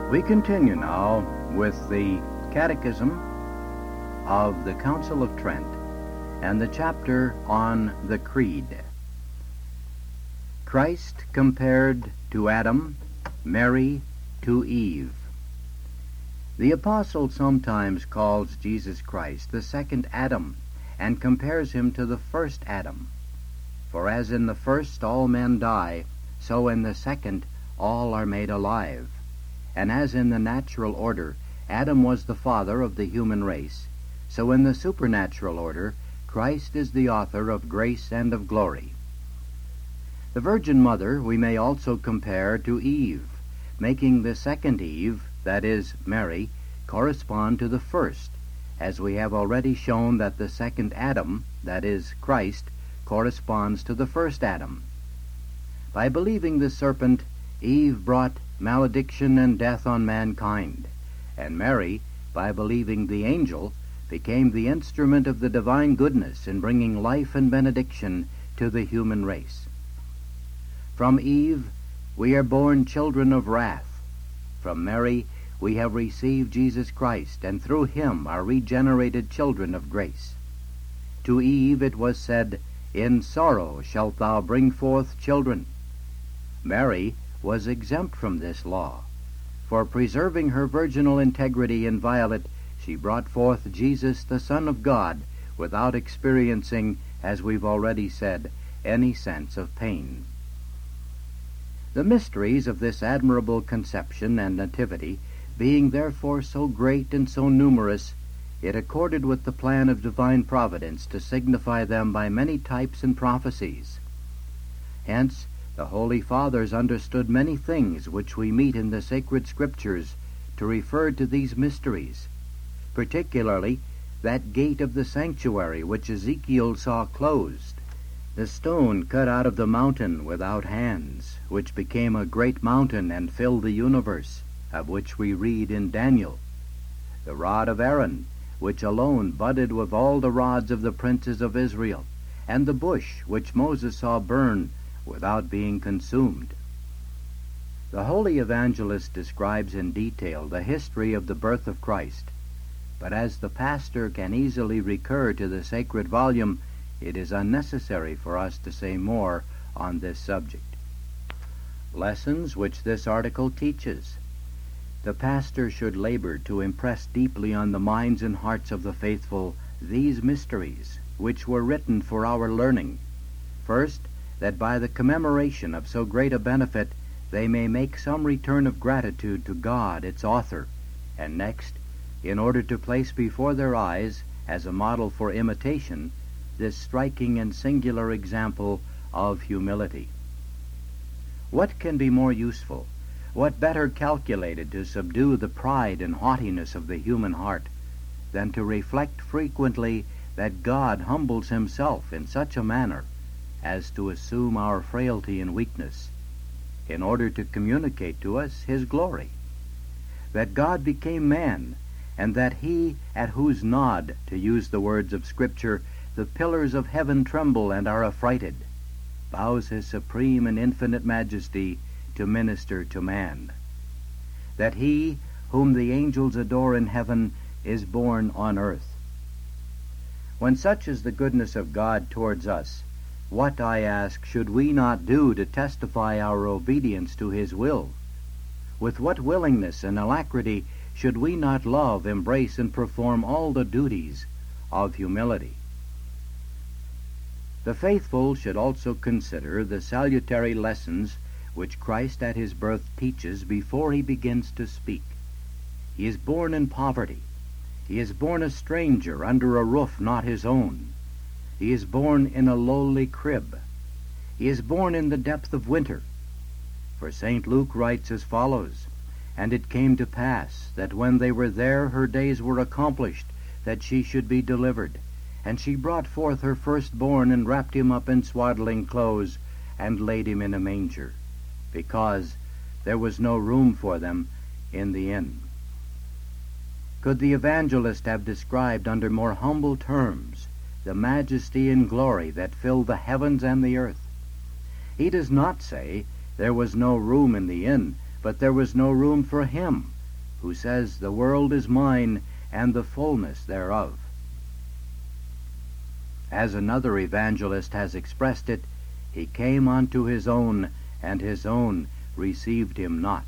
We continue now with the Catechism of the Council of Trent and the chapter on the Creed. Christ compared to Adam, Mary to Eve. The Apostle sometimes calls Jesus Christ the second Adam and compares him to the first Adam. For as in the first all men die, so in the second all are made alive. And as in the natural order Adam was the father of the human race, so in the supernatural order Christ is the author of grace and of glory. The Virgin Mother we may also compare to Eve, making the second Eve, that is, Mary, correspond to the first, as we have already shown that the second Adam, that is, Christ, corresponds to the first Adam. By believing the serpent, Eve brought malediction and death on mankind, and Mary, by believing the angel, became the instrument of the divine goodness in bringing life and benediction to the human race. From Eve we are born children of wrath. From Mary we have received Jesus Christ, and through him are regenerated children of grace. To Eve it was said, "In sorrow shalt thou bring forth children." Mary was exempt from this law. For preserving her virginal integrity inviolate, she brought forth Jesus, the Son of God, without experiencing, as we've already said, any sense of pain. The mysteries of this admirable conception and nativity being therefore so great and so numerous, it accorded with the plan of divine providence to signify them by many types and prophecies. Hence, the Holy Fathers understood many things which we meet in the sacred Scriptures to refer to these mysteries, particularly that gate of the sanctuary which Ezekiel saw closed, the stone cut out of the mountain without hands, which became a great mountain and filled the universe, of which we read in Daniel, the rod of Aaron, which alone budded with all the rods of the princes of Israel, and the bush which Moses saw burn without being consumed. The Holy Evangelist describes in detail the history of the birth of Christ, but as the pastor can easily recur to the sacred volume, it is unnecessary for us to say more on this subject. Lessons which this article teaches. The pastor should labor to impress deeply on the minds and hearts of the faithful these mysteries, which were written for our learning. First, that by the commemoration of so great a benefit they may make some return of gratitude to God, its author, and next, in order to place before their eyes, as a model for imitation, this striking and singular example of humility. What can be more useful, what better calculated to subdue the pride and haughtiness of the human heart, than to reflect frequently that God humbles himself in such a manner as to assume our frailty and weakness, in order to communicate to us his glory, that God became man, and that he, at whose nod, to use the words of Scripture, the pillars of heaven tremble and are affrighted, bows his supreme and infinite majesty to minister to man, that he, whom the angels adore in heaven, is born on earth. When such is the goodness of God towards us, what, I ask, should we not do to testify our obedience to his will? With what willingness and alacrity should we not love, embrace, and perform all the duties of humility? The faithful should also consider the salutary lessons which Christ at his birth teaches before he begins to speak. He is born in poverty. He is born a stranger under a roof not his own. He is born in a lowly crib. He is born in the depth of winter. For St. Luke writes as follows, "And it came to pass, that when they were there, her days were accomplished, that she should be delivered. And she brought forth her firstborn, and wrapped him up in swaddling clothes, and laid him in a manger, because there was no room for them in the inn." Could the evangelist have described under more humble terms the majesty and glory that filled the heavens and the earth? He does not say there was no room in the inn, but there was no room for him, who says, "The world is mine, and the fullness thereof." As another evangelist has expressed it, "He came unto his own, and his own received him not."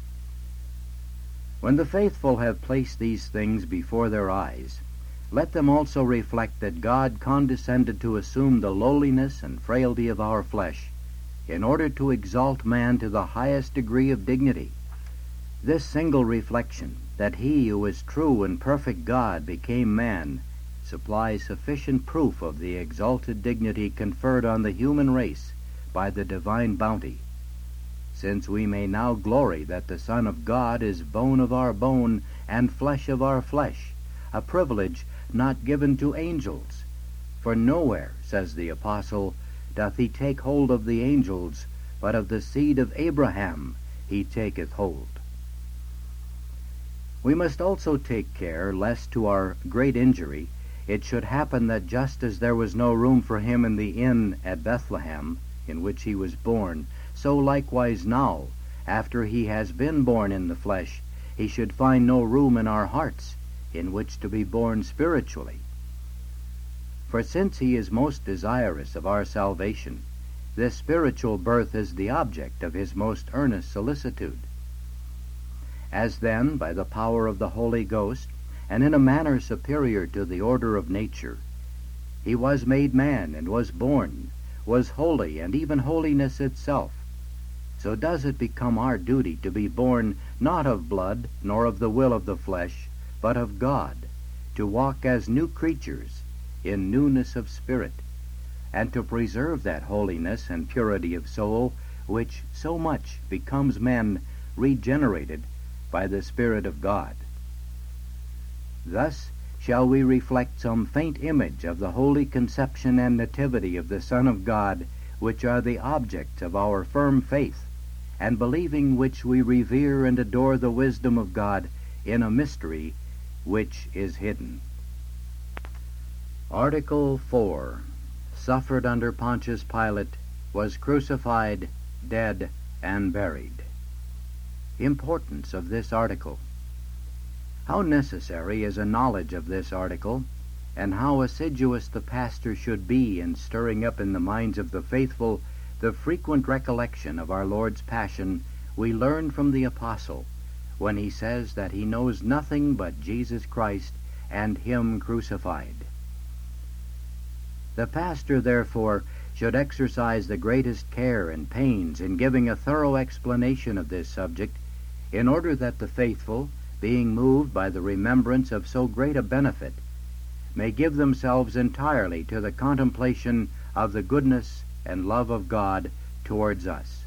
When the faithful have placed these things before their eyes, let them also reflect that God condescended to assume the lowliness and frailty of our flesh in order to exalt man to the highest degree of dignity. This single reflection, that he who is true and perfect God became man, supplies sufficient proof of the exalted dignity conferred on the human race by the divine bounty, since we may now glory that the Son of God is bone of our bone and flesh of our flesh, a privilege not given to angels. For nowhere, says the apostle, doth he take hold of the angels, but of the seed of Abraham he taketh hold. We must also take care lest to our great injury it should happen that just as there was no room for him in the inn at Bethlehem, in which he was born, so likewise now, after he has been born in the flesh, he should find no room in our hearts, in which to be born spiritually. For since he is most desirous of our salvation, this spiritual birth is the object of his most earnest solicitude. As then, by the power of the Holy Ghost, and in a manner superior to the order of nature, he was made man and was born, was holy and even holiness itself, so does it become our duty to be born not of blood, nor of the will of the flesh, but of God, to walk as new creatures in newness of spirit, and to preserve that holiness and purity of soul which so much becomes men regenerated by the Spirit of God. Thus shall we reflect some faint image of the holy conception and nativity of the Son of God, which are the objects of our firm faith, and believing which we revere and adore the wisdom of God in a mystery which is hidden. Article 4. Suffered under Pontius Pilate, was crucified, dead, and buried. Importance of this article. How necessary is a knowledge of this article, and how assiduous the pastor should be in stirring up in the minds of the faithful the frequent recollection of our Lord's passion, we learn from the apostle, when he says that he knows nothing but Jesus Christ and him crucified. The pastor, therefore, should exercise the greatest care and pains in giving a thorough explanation of this subject, in order that the faithful, being moved by the remembrance of so great a benefit, may give themselves entirely to the contemplation of the goodness and love of God towards us.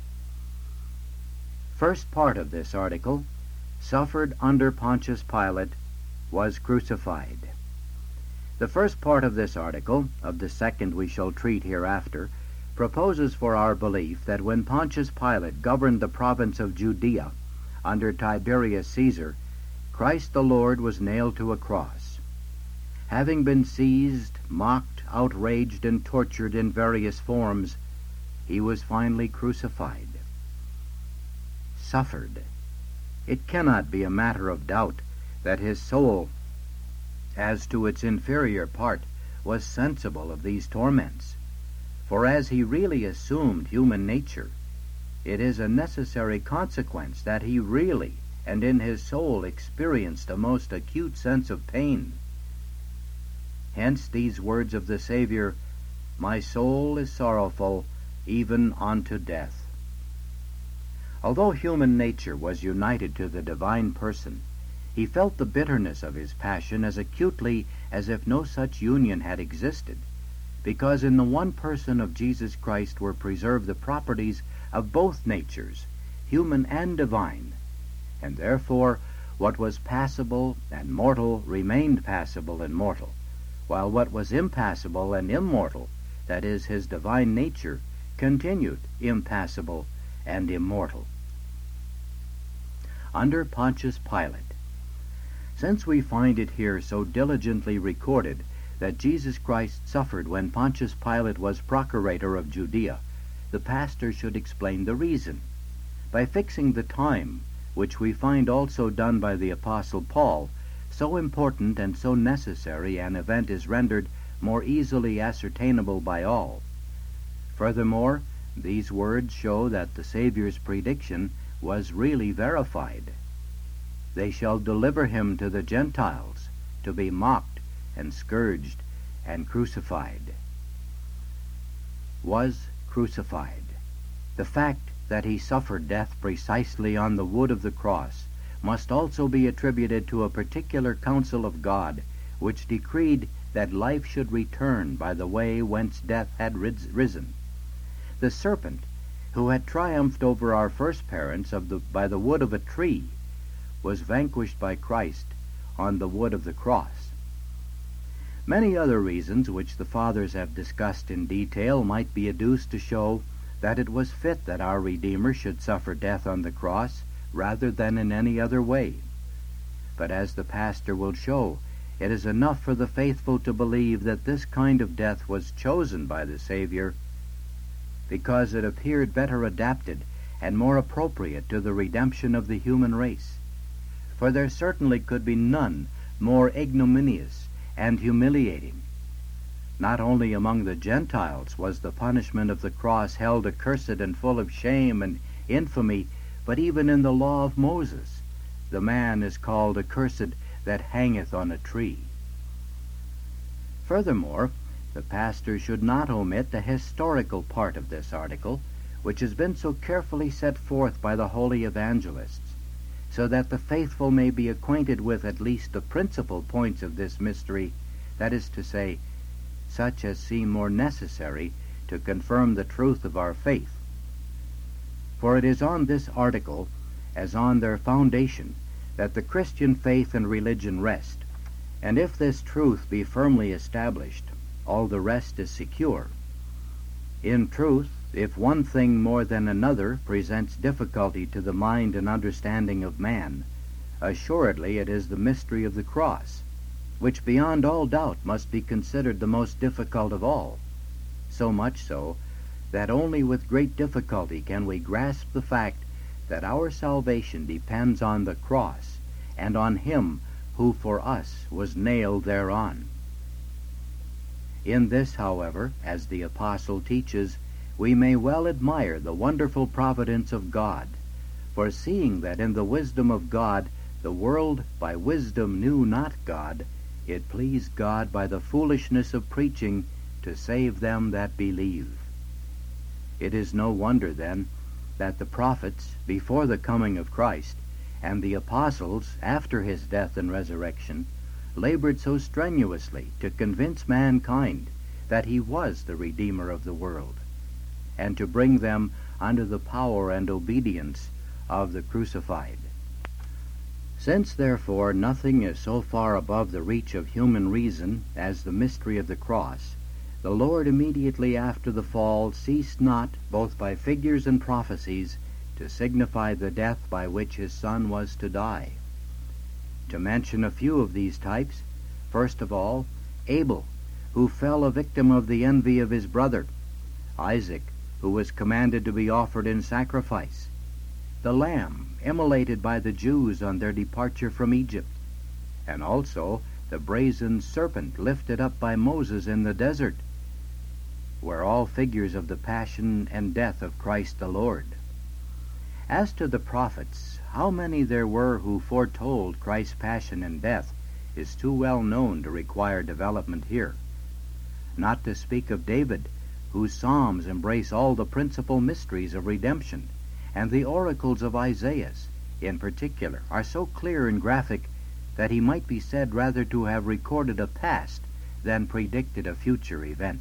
First part of this article, suffered under Pontius Pilate, was crucified. The first part of this article, of the second we shall treat hereafter, proposes for our belief that when Pontius Pilate governed the province of Judea under Tiberius Caesar, Christ the Lord was nailed to a cross. Having been seized, mocked, outraged, and tortured in various forms, he was finally crucified. Suffered. It cannot be a matter of doubt that his soul, as to its inferior part, was sensible of these torments, for as he really assumed human nature, it is a necessary consequence that he really and in his soul experienced a most acute sense of pain. Hence these words of the Savior, "My soul is sorrowful, even unto death." Although human nature was united to the divine person, he felt the bitterness of his passion as acutely as if no such union had existed, because in the one person of Jesus Christ were preserved the properties of both natures, human and divine, and therefore what was passible and mortal remained passible and mortal, while what was impassible and immortal, that is, his divine nature, continued impassible and immortal. Under Pontius Pilate. Since we find it here so diligently recorded that Jesus Christ suffered when Pontius Pilate was procurator of Judea, the pastor should explain the reason, by fixing the time which we find also done by the Apostle Paul, so important and so necessary an event is rendered more easily ascertainable by all. Furthermore, these words show that the Savior's prediction was really verified. They shall deliver him to the Gentiles, to be mocked and scourged and crucified. Was crucified. The fact that he suffered death precisely on the wood of the cross must also be attributed to a particular counsel of God, which decreed that life should return by the way whence death had risen. The serpent, who had triumphed over our first parents by the wood of a tree, was vanquished by Christ on the wood of the cross. Many other reasons which the Fathers have discussed in detail might be adduced to show that it was fit that our Redeemer should suffer death on the cross rather than in any other way. But as the pastor will show, it is enough for the faithful to believe that this kind of death was chosen by the Savior because it appeared better adapted and more appropriate to the redemption of the human race. For there certainly could be none more ignominious and humiliating. Not only among the Gentiles was the punishment of the cross held accursed and full of shame and infamy, but even in the law of Moses, the man is called accursed that hangeth on a tree. Furthermore, the pastor should not omit the historical part of this article, which has been so carefully set forth by the holy evangelists, so that the faithful may be acquainted with at least the principal points of this mystery, that is to say, such as seem more necessary to confirm the truth of our faith. For it is on this article, as on their foundation, that the Christian faith and religion rest, and if this truth be firmly established, all the rest is secure. In truth, if one thing more than another presents difficulty to the mind and understanding of man, assuredly it is the mystery of the cross, which beyond all doubt must be considered the most difficult of all, so much so that only with great difficulty can we grasp the fact that our salvation depends on the cross and on him who for us was nailed thereon. In this, however, as the apostle teaches, we may well admire the wonderful providence of God, for seeing that in the wisdom of God the world by wisdom knew not God, it pleased God by the foolishness of preaching to save them that believe. It is no wonder, then, that the prophets, before the coming of Christ, and the apostles, after his death and resurrection, labored so strenuously to convince mankind that he was the Redeemer of the world, and to bring them under the power and obedience of the crucified. Since, therefore, nothing is so far above the reach of human reason as the mystery of the cross, the Lord immediately after the fall ceased not, both by figures and prophecies, to signify the death by which his Son was to die. To mention a few of these types, first of all, Abel, who fell a victim of the envy of his brother, Isaac, who was commanded to be offered in sacrifice, the lamb immolated by the Jews on their departure from Egypt, and also the brazen serpent lifted up by Moses in the desert, were all figures of the passion and death of Christ the Lord. As to the prophets, how many there were who foretold Christ's passion and death is too well known to require development here. Not to speak of David, whose psalms embrace all the principal mysteries of redemption, and the oracles of Isaiah, in particular, are so clear and graphic that he might be said rather to have recorded a past than predicted a future event.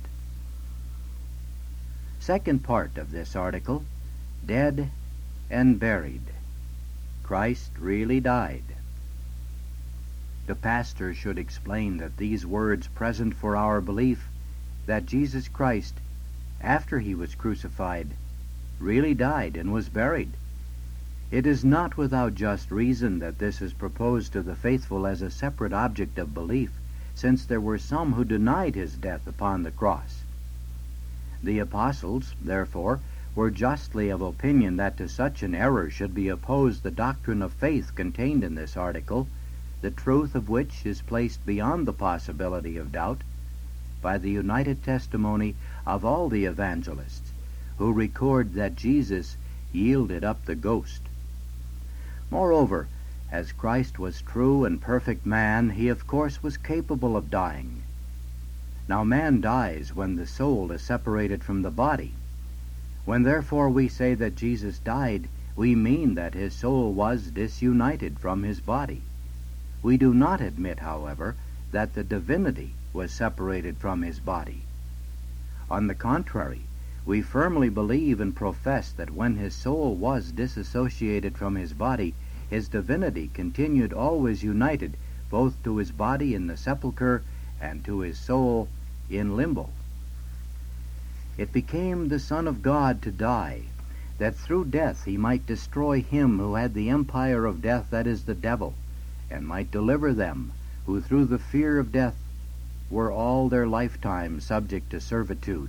Second part of this article, dead and buried. Christ really died. The pastor should explain that these words present for our belief that Jesus Christ, after he was crucified, really died and was buried. It is not without just reason that this is proposed to the faithful as a separate object of belief, since there were some who denied his death upon the cross. The apostles, therefore, were justly of opinion that to such an error should be opposed the doctrine of faith contained in this article, the truth of which is placed beyond the possibility of doubt by the united testimony of all the evangelists, who record that Jesus yielded up the ghost. Moreover, as Christ was true and perfect man, he of course was capable of dying. Now man dies when the soul is separated from the body. When therefore we say that Jesus died, we mean that his soul was disunited from his body. We do not admit, however, that the divinity was separated from his body. On the contrary, we firmly believe and profess that when his soul was disassociated from his body, his divinity continued always united both to his body in the sepulchre and to his soul in limbo. It became the Son of God to die, that through death he might destroy him who had the empire of death, that is, the devil, and might deliver them who through the fear of death were all their lifetime subject to servitude.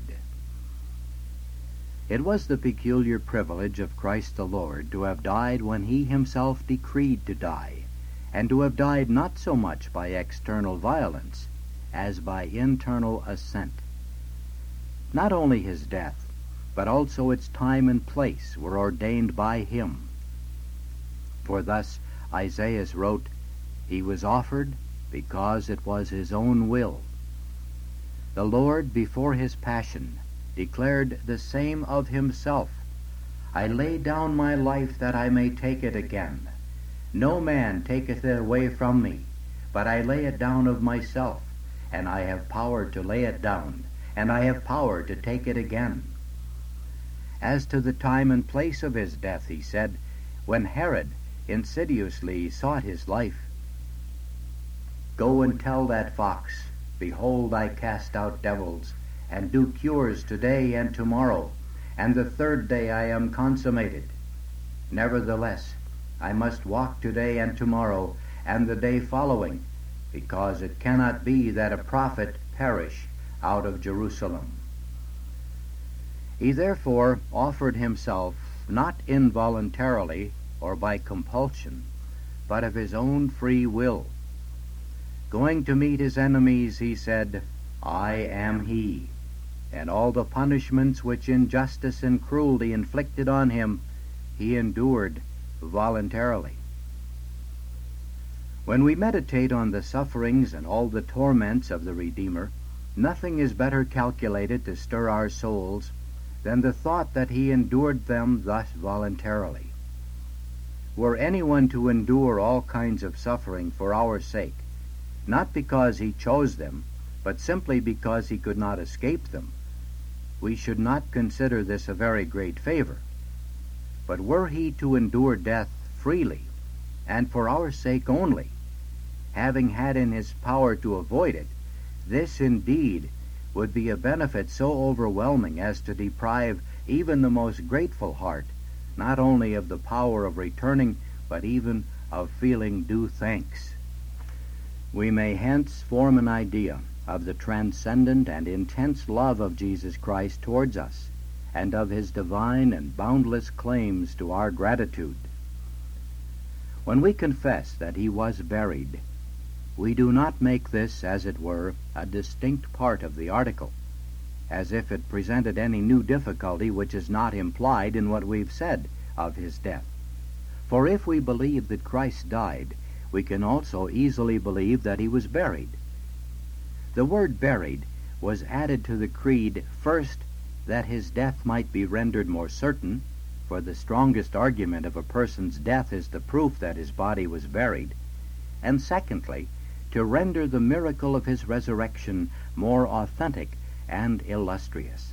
It was the peculiar privilege of Christ the Lord to have died when he himself decreed to die, and to have died not so much by external violence as by internal assent. Not only his death, but also its time and place were ordained by him. For thus Isaiah wrote, "He was offered because it was his own will." The Lord, before his passion, declared the same of himself. "I lay down my life that I may take it again. No man taketh it away from me, but I lay it down of myself, and I have power to lay it down, and I have power to take it again." As to the time and place of his death, he said, when Herod insidiously sought his life, "Go and tell that fox, behold, I cast out devils, and do cures today and tomorrow, and the third day I am consummated. Nevertheless, I must walk today and tomorrow, and the day following, because it cannot be that a prophet perish out of Jerusalem." He therefore offered himself, not involuntarily or by compulsion, but of his own free will. Going to meet his enemies, he said, "I am he," and all the punishments which injustice and cruelty inflicted on him, he endured voluntarily. When we meditate on the sufferings and all the torments of the Redeemer, nothing is better calculated to stir our souls than the thought that he endured them thus voluntarily. Were anyone to endure all kinds of suffering for our sake, not because he chose them, but simply because he could not escape them, we should not consider this a very great favor. But were he to endure death freely, and for our sake only, having had in his power to avoid it, this indeed would be a benefit so overwhelming as to deprive even the most grateful heart not only of the power of returning, but even of feeling due thanks. We may hence form an idea of the transcendent and intense love of Jesus Christ towards us, and of his divine and boundless claims to our gratitude. When we confess that he was buried, we do not make this, as it were, a distinct part of the article, as if it presented any new difficulty which is not implied in what we've said of his death. For if we believe that Christ died, we can also easily believe that he was buried. The word buried was added to the creed, first, that his death might be rendered more certain, for the strongest argument of a person's death is the proof that his body was buried, and secondly, to render the miracle of his resurrection more authentic and illustrious.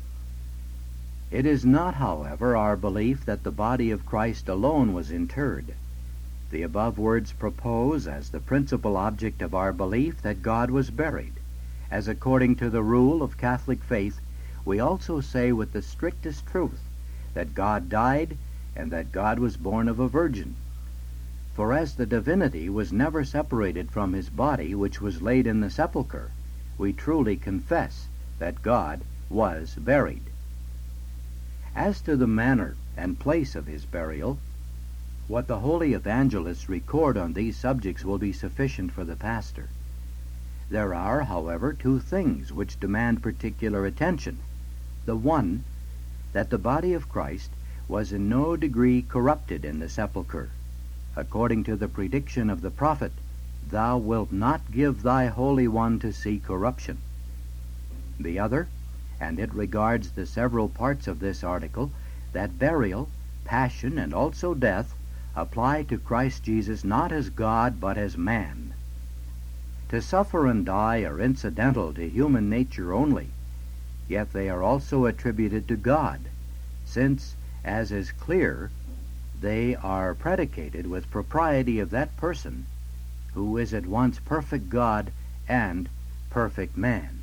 It is not, however, our belief that the body of Christ alone was interred. The above words propose as the principal object of our belief that God was buried, as according to the rule of Catholic faith, we also say with the strictest truth that God died and that God was born of a virgin. For as the divinity was never separated from his body, which was laid in the sepulchre, we truly confess that God was buried. As to the manner and place of his burial, what the holy evangelists record on these subjects will be sufficient for the pastor. There are, however, two things which demand particular attention. The one, that the body of Christ was in no degree corrupted in the sepulchre, according to the prediction of the prophet, "Thou wilt not give thy Holy One to see corruption." The other, and it regards the several parts of this article, that burial, passion, and also death apply to Christ Jesus not as God but as man. To suffer and die are incidental to human nature only, yet they are also attributed to God, since, as is clear, they are predicated with propriety of that person who is at once perfect God and perfect man.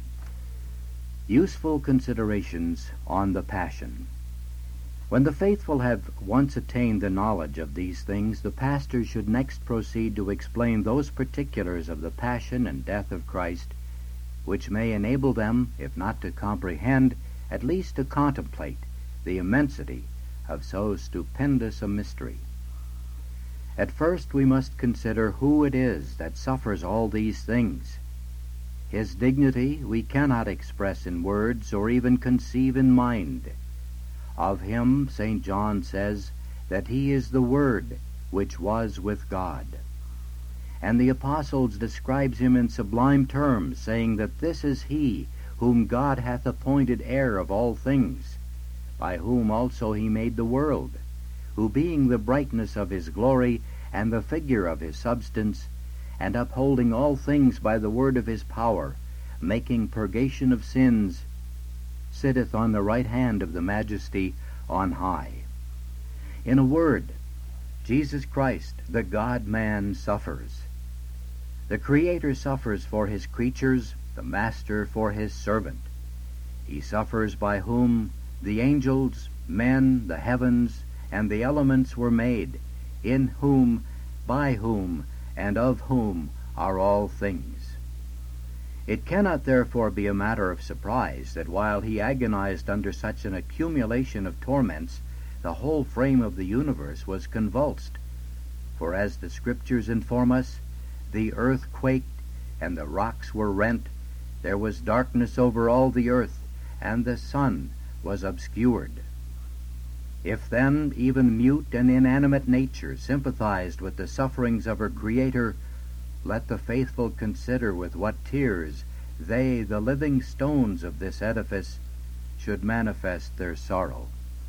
Useful considerations on the Passion. When the faithful have once attained the knowledge of these things, the pastor should next proceed to explain those particulars of the passion and death of Christ which may enable them, if not to comprehend, at least to contemplate the immensity of so stupendous a mystery. At first we must consider who it is that suffers all these things. His dignity we cannot express in words or even conceive in mind. Of him St. John says that he is the Word which was with God. And the Apostles describes him in sublime terms, saying that this is he whom God hath appointed heir of all things, by whom also he made the world, who being the brightness of his glory and the figure of his substance, and upholding all things by the word of his power, making purgation of sins, sitteth on the right hand of the Majesty on high. In a word, Jesus Christ, the God-man, suffers. The Creator suffers for his creatures, the Master for his servant. He suffers by whom the angels, men, the heavens, and the elements were made, in whom, by whom, and of whom are all things. It cannot therefore be a matter of surprise that while he agonized under such an accumulation of torments, the whole frame of the universe was convulsed. For as the Scriptures inform us, the earth quaked, and the rocks were rent, there was darkness over all the earth, and the sun was obscured. If then even mute and inanimate nature sympathized with the sufferings of her Creator, let the faithful consider with what tears they, the living stones of this edifice, should manifest their sorrow.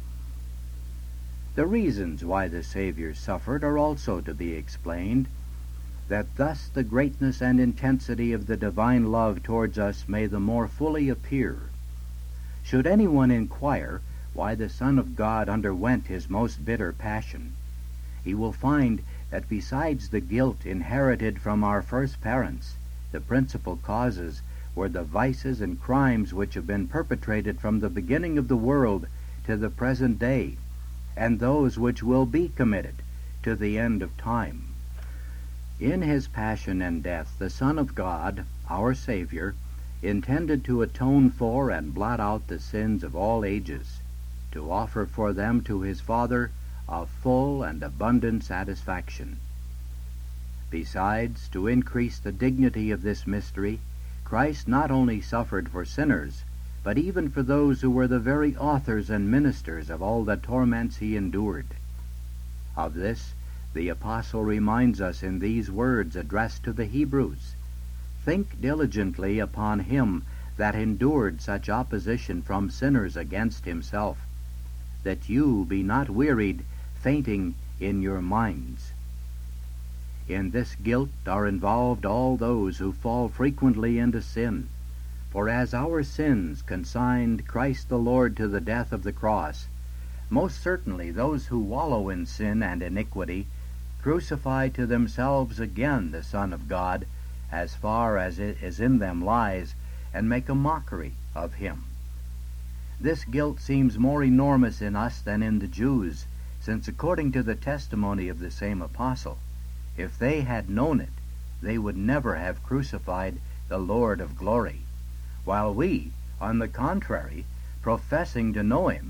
The reasons why the Savior suffered are also to be explained, that thus the greatness and intensity of the divine love towards us may the more fully appear. Should anyone inquire why the Son of God underwent his most bitter passion, he will find that besides the guilt inherited from our first parents, the principal causes were the vices and crimes which have been perpetrated from the beginning of the world to the present day, and those which will be committed to the end of time. In his passion and death, the Son of God, our Savior, intended to atone for and blot out the sins of all ages, to offer for them to his Father a full and abundant satisfaction. Besides, to increase the dignity of this mystery, Christ not only suffered for sinners, but even for those who were the very authors and ministers of all the torments he endured. Of this, the Apostle reminds us in these words addressed to the Hebrews: "Think diligently upon him that endured such opposition from sinners against himself, that you be not wearied, fainting in your minds." In this guilt are involved all those who fall frequently into sin, for as our sins consigned Christ the Lord to the death of the cross, most certainly those who wallow in sin and iniquity crucify to themselves again the Son of God, as far as it is in them lies, and make a mockery of him. This guilt seems more enormous in us than in the Jews, since according to the testimony of the same apostle, if they had known it, they would never have crucified the Lord of glory, while we, on the contrary, professing to know him,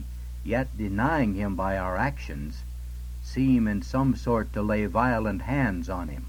yet denying him by our actions, seem in some sort to lay violent hands on him.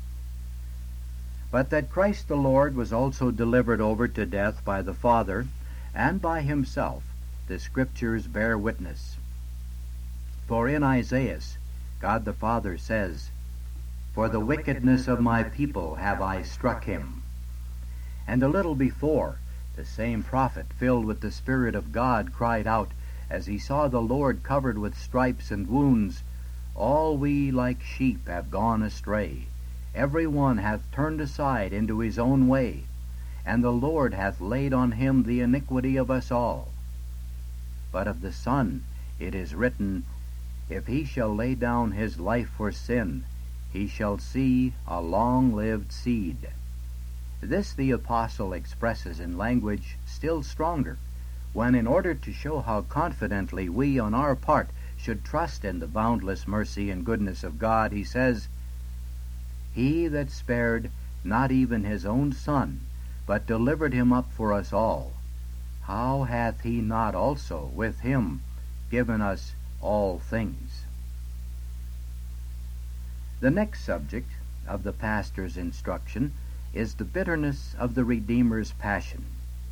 But that Christ the Lord was also delivered over to death by the Father and by himself, the Scriptures bear witness. For in Isaiah, God the Father says, "For the wickedness of my people have I struck him." And a little before, the same prophet, filled with the Spirit of God, cried out, as he saw the Lord covered with stripes and wounds, "All we like sheep have gone astray. Every one hath turned aside into his own way, and the Lord hath laid on him the iniquity of us all. But of the Son it is written, If he shall lay down his life for sin, he shall see a long-lived seed." This the apostle expresses in language still stronger, when in order to show how confidently we on our part should trust in the boundless mercy and goodness of God, he says, "He that spared not even his own Son, but delivered him up for us all, how hath he not also with him given us all things?" The next subject of the pastor's instruction is the bitterness of the Redeemer's passion.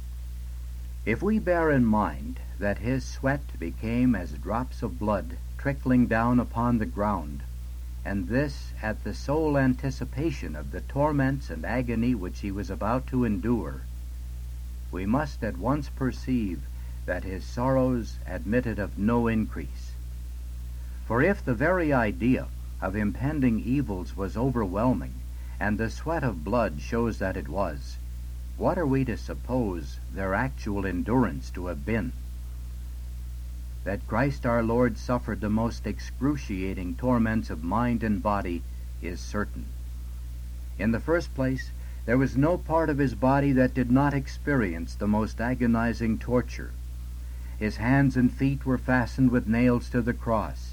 If we bear in mind that his sweat became as drops of blood trickling down upon the ground, and this at the sole anticipation of the torments and agony which he was about to endure, we must at once perceive that his sorrows admitted of no increase. For if the very idea of impending evils was overwhelming, and the sweat of blood shows that it was, what are we to suppose their actual endurance to have been? That Christ our Lord suffered the most excruciating torments of mind and body is certain. In the first place, there was no part of his body that did not experience the most agonizing torture. His hands and feet were fastened with nails to the cross.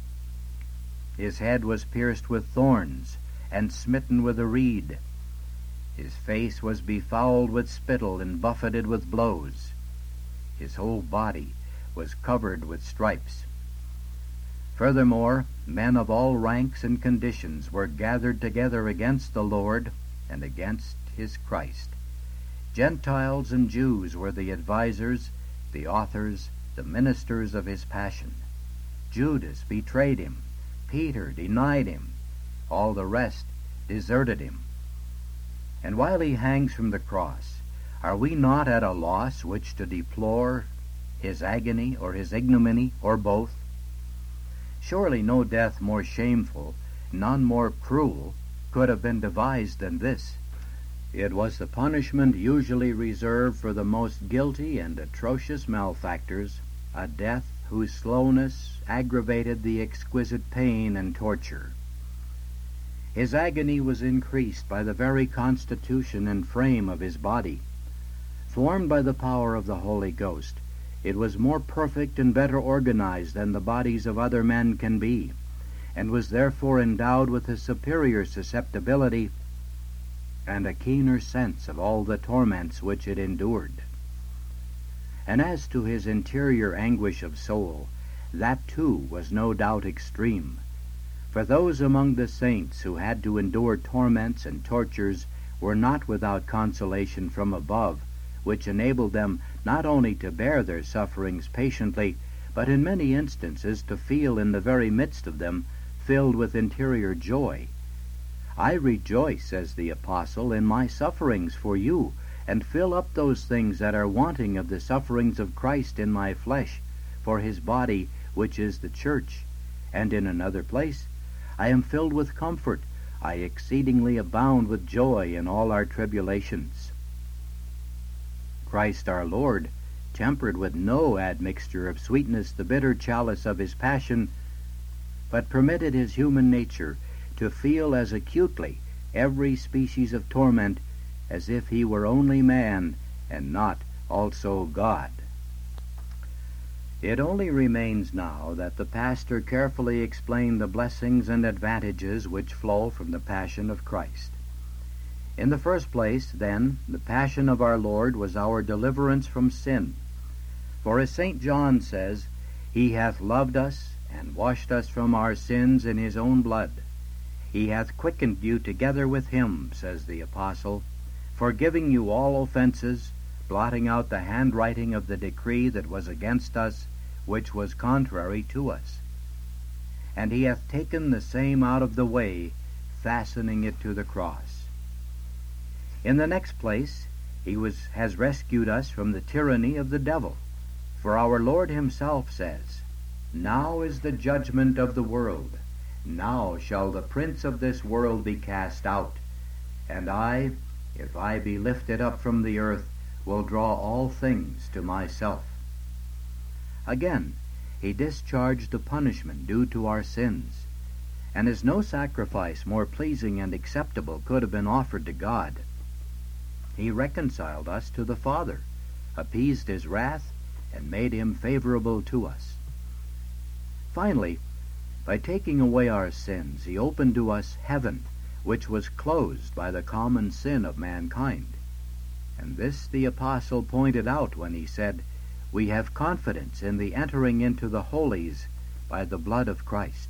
His head was pierced with thorns and smitten with a reed. His face was befouled with spittle and buffeted with blows. His whole body was covered with stripes. Furthermore, men of all ranks and conditions were gathered together against the Lord and against his Christ. Gentiles and Jews were the advisers, the authors, the ministers of his passion. Judas betrayed him. Peter denied him. All the rest deserted him. And while he hangs from the cross, are we not at a loss which to deplore, his agony or his ignominy, or both? Surely no death more shameful, none more cruel, could have been devised than this. It was the punishment usually reserved for the most guilty and atrocious malefactors, a death whose slowness aggravated the exquisite pain and torture. His agony was increased by the very constitution and frame of his body. Formed by the power of the Holy Ghost, it was more perfect and better organized than the bodies of other men can be, and was therefore endowed with a superior susceptibility and a keener sense of all the torments which it endured. And as to his interior anguish of soul, that too was no doubt extreme. For those among the saints who had to endure torments and tortures were not without consolation from above, which enabled them not only to bear their sufferings patiently, but in many instances to feel in the very midst of them filled with interior joy. "I rejoice," says the apostle, "in my sufferings for you, and fill up those things that are wanting of the sufferings of Christ in my flesh, for his body, which is the church." And in another place, "I am filled with comfort. I exceedingly abound with joy in all our tribulations." Christ our Lord tempered with no admixture of sweetness the bitter chalice of his passion, but permitted his human nature to feel as acutely every species of torment as if he were only man and not also God. It only remains now that the pastor carefully explain the blessings and advantages which flow from the passion of Christ. In the first place, then, the passion of our Lord was our deliverance from sin. For as St. John says, He hath loved us, and washed us from our sins in his own blood. He hath quickened you together with him, says the apostle, forgiving you all offenses, blotting out the handwriting of the decree that was against us, which was contrary to us. And he hath taken the same out of the way, fastening it to the cross. In the next place, he has rescued us from the tyranny of the devil. For our Lord himself says, Now is the judgment of the world. Now shall the prince of this world be cast out. And I, if I be lifted up from the earth, will draw all things to myself. Again, he discharged the punishment due to our sins, and as no sacrifice more pleasing and acceptable could have been offered to God, he reconciled us to the Father, appeased his wrath, and made him favorable to us. Finally, by taking away our sins, he opened to us heaven, which was closed by the common sin of mankind. And this the apostle pointed out when he said, We have confidence in the entering into the holies by the blood of Christ.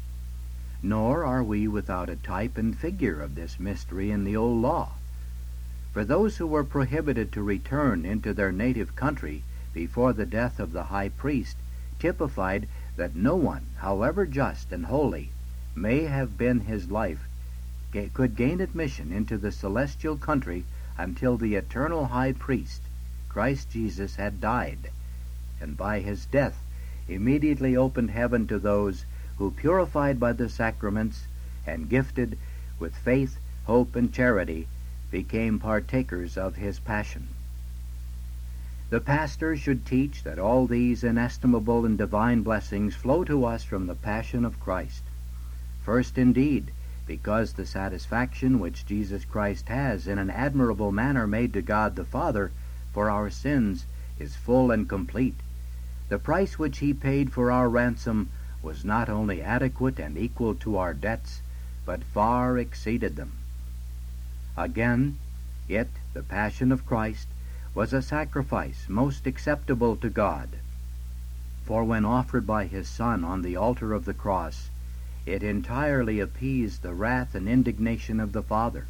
Nor are we without a type and figure of this mystery in the old law. For those who were prohibited to return into their native country before the death of the high priest typified that no one, however just and holy, may have been his life, could gain admission into the celestial country until the eternal high priest, Christ Jesus, had died, and by his death immediately opened heaven to those who, purified by the sacraments and gifted with faith, hope, and charity, became partakers of his passion. The pastor should teach that all these inestimable and divine blessings flow to us from the passion of Christ. First, indeed, because the satisfaction which Jesus Christ has in an admirable manner made to God the Father for our sins is full and complete. The price which he paid for our ransom was not only adequate and equal to our debts, but far exceeded them. Again, it, the passion of Christ, was a sacrifice most acceptable to God. For when offered by his Son on the altar of the cross, it entirely appeased the wrath and indignation of the Father.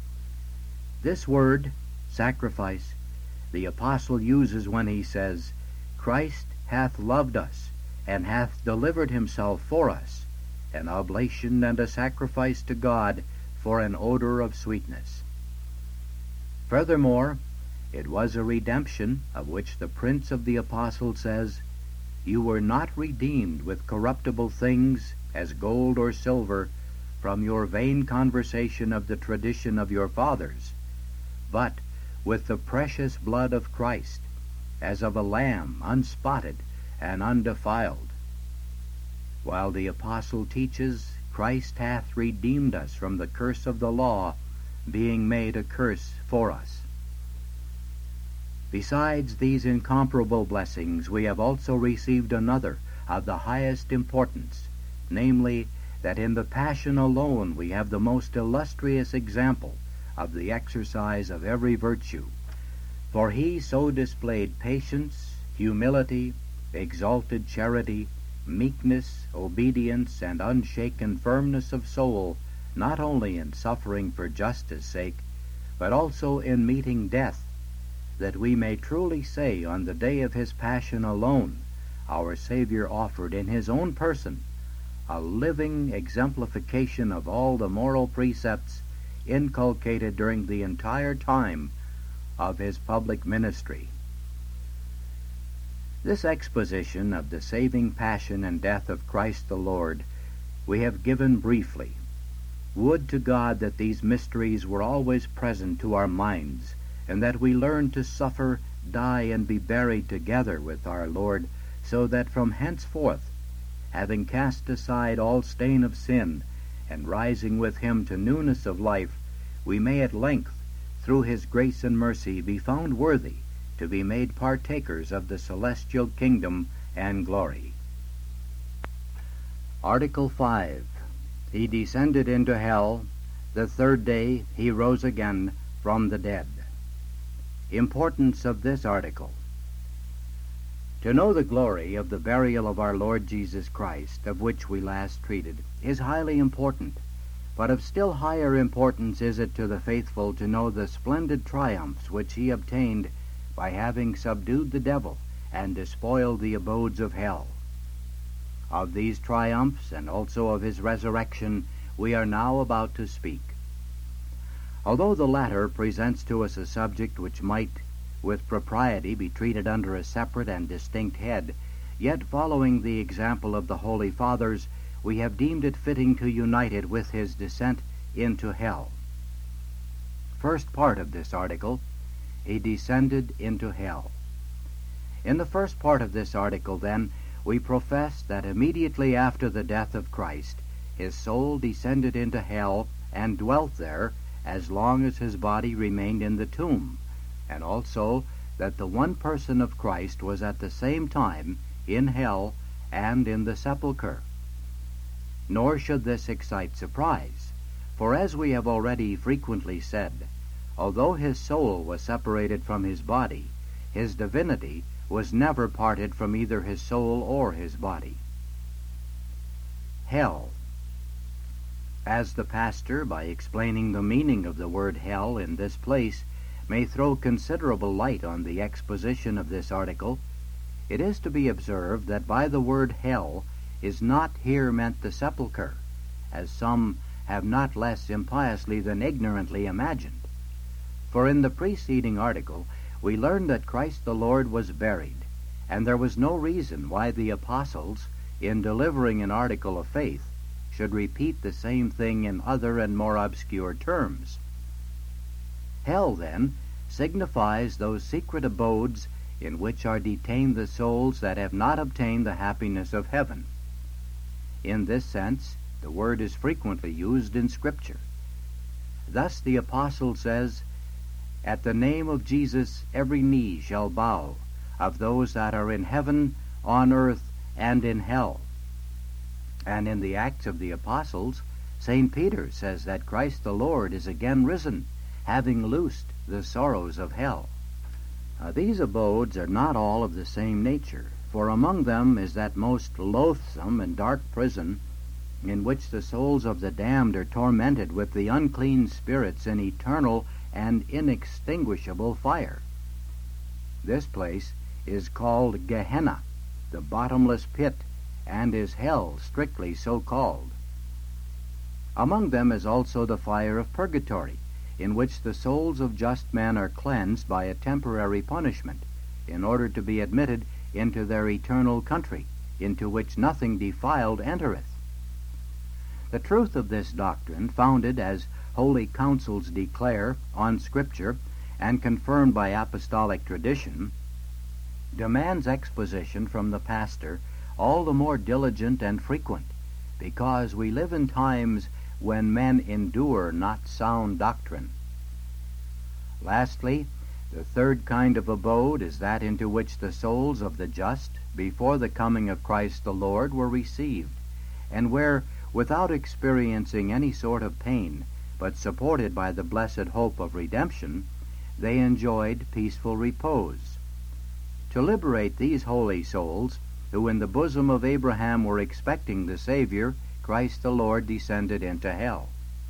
This word, sacrifice, the apostle uses when he says, Christ hath loved us, and hath delivered himself for us, an oblation and a sacrifice to God for an odor of sweetness. Furthermore, it was a redemption of which the Prince of the Apostles says, You were not redeemed with corruptible things, as gold or silver, from your vain conversation of the tradition of your fathers, but with the precious blood of Christ, as of a lamb unspotted and undefiled. While the apostle teaches, Christ hath redeemed us from the curse of the law, being made a curse for us. Besides these incomparable blessings, we have also received another of the highest importance, namely, that in the Passion alone we have the most illustrious example of the exercise of every virtue. For he so displayed patience, humility, exalted charity, meekness, obedience, and unshaken firmness of soul, not only in suffering for justice' sake, but also in meeting death, that we may truly say on the day of his passion alone, our Savior offered in his own person a living exemplification of all the moral precepts inculcated during the entire time of his public ministry. This exposition of the saving passion and death of Christ the Lord we have given briefly. Would to God that these mysteries were always present to our minds, and that we learn to suffer, die, and be buried together with our Lord, so that from henceforth, having cast aside all stain of sin, and rising with him to newness of life, we may at length, through his grace and mercy, be found worthy to be made partakers of the celestial kingdom and glory. Article 5. He descended into hell. The third day he rose again from the dead. Importance of this article. To know the glory of the burial of our Lord Jesus Christ, of which we last treated, is highly important, but of still higher importance is it to the faithful to know the splendid triumphs which he obtained by having subdued the devil and despoiled the abodes of hell. Of these triumphs, and also of his resurrection, we are now about to speak. Although the latter presents to us a subject which might with propriety be treated under a separate and distinct head, yet following the example of the Holy Fathers, we have deemed it fitting to unite it with his descent into hell. First part of this article, he descended into hell. In the first part of this article, then, we profess that immediately after the death of Christ, his soul descended into hell and dwelt there as long as his body remained in the tomb, and also that the one person of Christ was at the same time in hell and in the sepulchre. Nor should this excite surprise, for as we have already frequently said, although his soul was separated from his body, his divinity was never parted from either his soul or his body. Hell. As the pastor, by explaining the meaning of the word hell in this place, may throw considerable light on the exposition of this article, it is to be observed that by the word hell is not here meant the sepulchre, as some have not less impiously than ignorantly imagined. For in the preceding article we learned that Christ the Lord was buried, and there was no reason why the apostles, in delivering an article of faith, should repeat the same thing in other and more obscure terms. Hell, then, signifies those secret abodes in which are detained the souls that have not obtained the happiness of heaven. In this sense, the word is frequently used in Scripture. Thus the apostle says, "At the name of Jesus every knee shall bow, of those that are in heaven, on earth, and in hell." And in the Acts of the Apostles, St. Peter says that Christ the Lord is again risen, having loosed the sorrows of hell. These abodes are not all of the same nature, for among them is that most loathsome and dark prison in which the souls of the damned are tormented with the unclean spirits in eternal and inextinguishable fire. This place is called Gehenna, the bottomless pit, and is hell, strictly so called. Among them is also the fire of purgatory, in which the souls of just men are cleansed by a temporary punishment, in order to be admitted into their eternal country, into which nothing defiled entereth. The truth of this doctrine, founded, as holy councils declare, on Scripture, and confirmed by apostolic tradition, demands exposition from the pastor all the more diligent and frequent, because we live in times when men endure not sound doctrine. Lastly, the third kind of abode is that into which the souls of the just, before the coming of Christ the Lord, were received, and where, without experiencing any sort of pain, but supported by the blessed hope of redemption, they enjoyed peaceful repose. To liberate these holy souls, who in the bosom of Abraham were expecting the Savior, Christ the Lord descended into hell.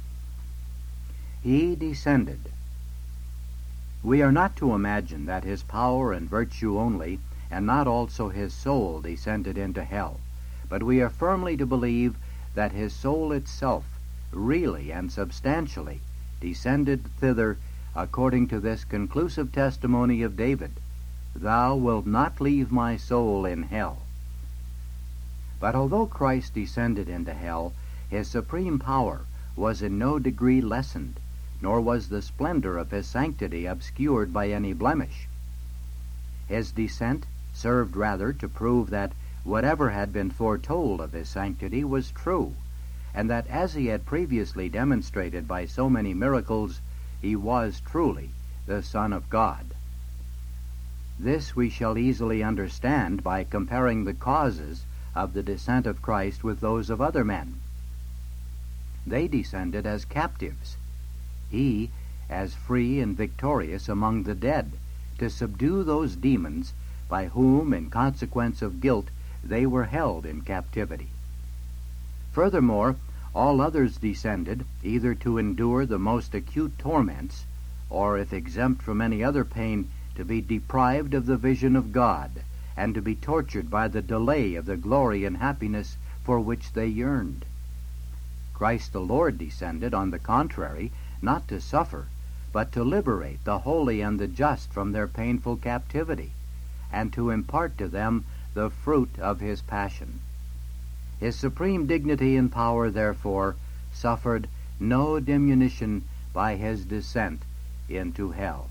He descended. We are not to imagine that his power and virtue only, and not also his soul, descended into hell, but we are firmly to believe that his soul itself, really and substantially, descended thither, according to this conclusive testimony of David, "Thou wilt not leave my soul in hell." But although Christ descended into hell, his supreme power was in no degree lessened, nor was the splendor of his sanctity obscured by any blemish. His descent served rather to prove that whatever had been foretold of his sanctity was true, and that as he had previously demonstrated by so many miracles, he was truly the Son of God. This we shall easily understand by comparing the causes of the descent of Christ with those of other men. They descended as captives, he as free and victorious among the dead, to subdue those demons by whom, in consequence of guilt, they were held in captivity. Furthermore, all others descended, either to endure the most acute torments, or, if exempt from any other pain, to be deprived of the vision of God, and to be tortured by the delay of the glory and happiness for which they yearned. Christ the Lord descended, on the contrary, not to suffer, but to liberate the holy and the just from their painful captivity, and to impart to them the fruit of his passion. His supreme dignity and power, therefore, suffered no diminution by his descent into hell.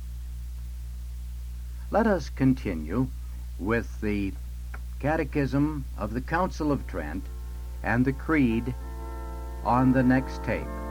Let us continue with the Catechism of the Council of Trent and the Creed on the next tape.